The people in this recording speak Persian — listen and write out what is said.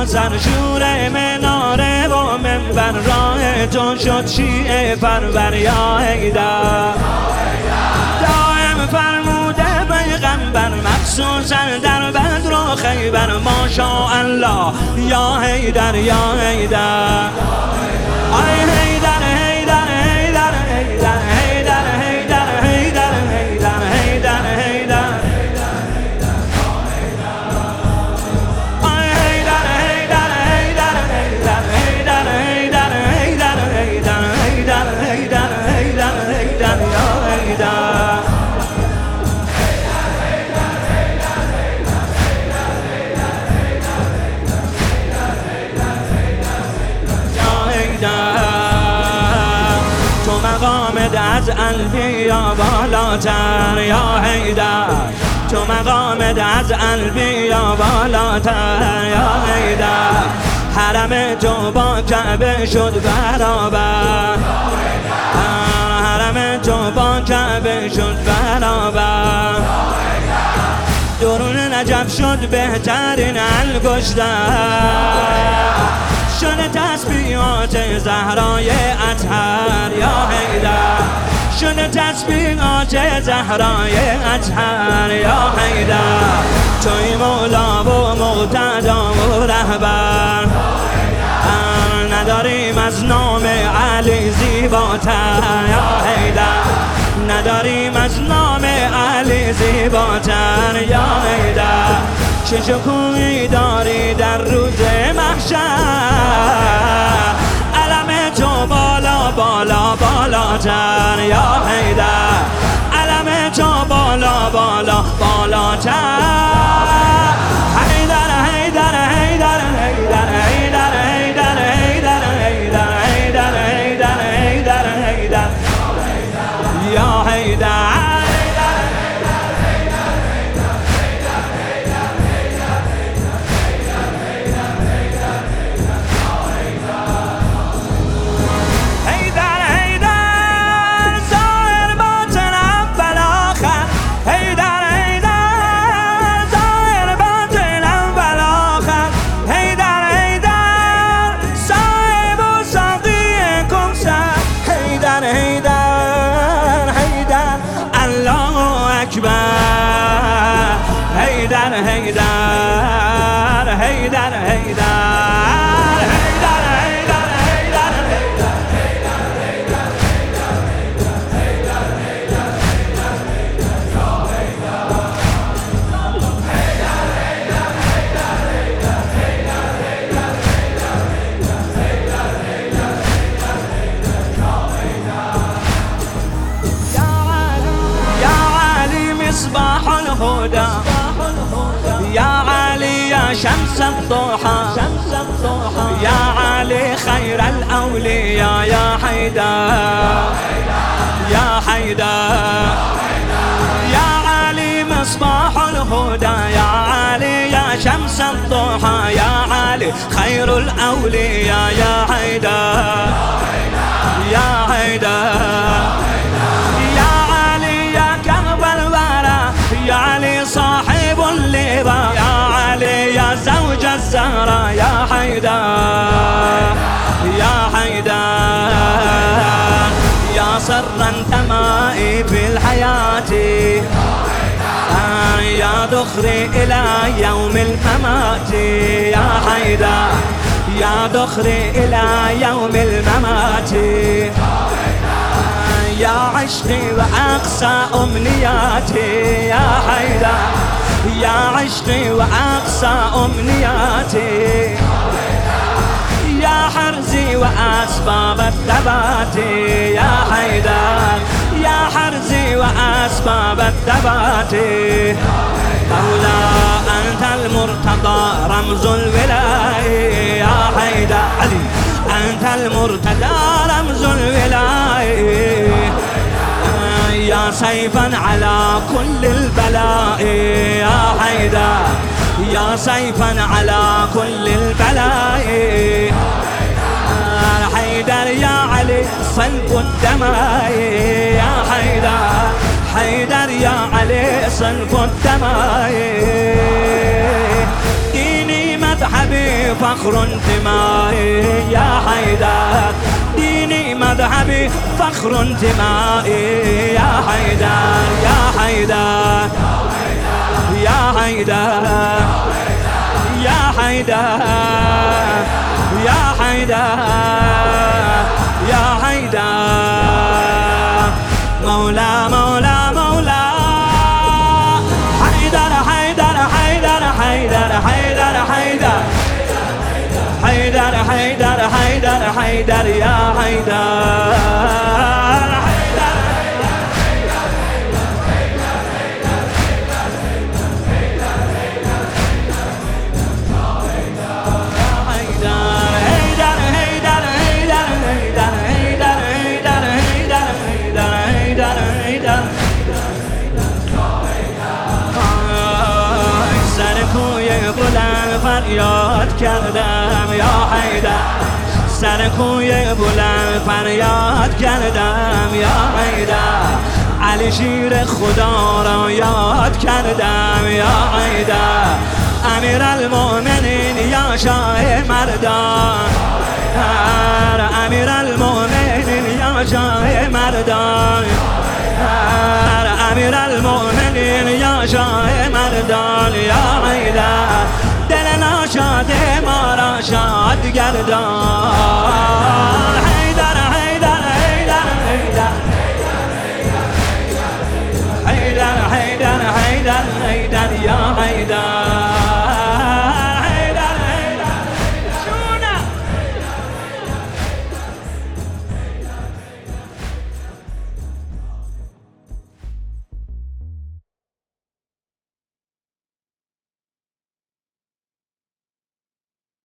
سرشور مناره و منبر راه تو شد شیعه پرور یا حیدر. دائم فرموده پیغمبر مخصوصا در بدر و خیبر ماشاءالله یا حیدر یا حیدر. آی حیدر حیدر حیدر حیدر حیدر حیدر حیدر حیدر حیدر حیدر. آی حیدر حیدر حیدر حیدر حیدر حیدر حیدر حیدر حیدر حیدر حیدر حیدر یا حیدر. تو مقامت از انبیا بالاتر یا حیدر. تو مقامت از انبیا بالاتر یا حیدر. حرم تو با کعبه شد برابر. حرم تو با کعبه شد برابر. درون نجف شد بهترین انگشتر. شده تسبیحات زهرای اطهر یا حیدر. شده تسبیحات زهرای اطهر یا حیدر. توی مولا و مقتدا و رهبر. نداریم از نام علی زیباتر یا حیدر. نداریم از نام علی زیباتر یا حیدر. چه شکوهی داری در روز محشر. علم تو بالا بالا بالاتر یا حیدر. علم تو بالا بالا بالاتر. حیدر حیدر حیدر حیدر حیدر حیدر حیدر حیدر حیدر حیدر حیدر حیدر یا حیدر. حیدر حیدر حیدر حیدر حیدر حیدر حیدر یا علی مصباح الهدى. يا علي يا شمس الضحى. يا علي خير الأولياء يا حيدر يا حيدر. يا علي مصباح الهدى. يا علي يا شمس الضحى. يا علي خير الأولياء يا حيدر يا حيدر. يا علي يا كرب الورى. يا علي صاحب اللواء. يا علي يا زوج الزهراء يا حيدر يا حيدر. يا سرا تمائي في الحياة. يا دخري إلى يوم الممات يا حيدر. يا دخري إلى يوم الممات. يا عشقي وأقصى أمنياتي يا حيدر. يا عشقي وأقصى أمنياتي. يا حرزي وأسباب الثبات يا حيدر. يا حرزي وأسباب الثبات. مولا أنت المرتضى رمز الولاية يا حيدر. علي أنت المرتضى رمز الولاية. يا سيفا على كل البلاء يا حيدر. يا سيفا على كل البلاء. حيدر يا علي صلب الدماء يا حيدر. حيدر يا علي صلب الدماء. ديني مذهبي فخر انتمائي يا حيدر، ديني مذهبي فخر انتمائي يا حيدر يا حيدر يا حيدر يا حيدر يا حيدر يا حيدر مولا مولا مولا حيدر حيدر حيدر حيدر حيدر حيدر حيدر حيدر حيدر حيدر يا حيدر فریاد کردم یا حیدر، سر کوی بلند فریاد کردم یا حیدر، علی شیر خدا را یاد کردم یا حیدر، امیر المؤمنین یا شاه مردان، امیر المؤمنین یا شاه مردان، امیر المؤمنین یا شاه مردان یا حیدر، دل ناشاد ما را شاد گردان.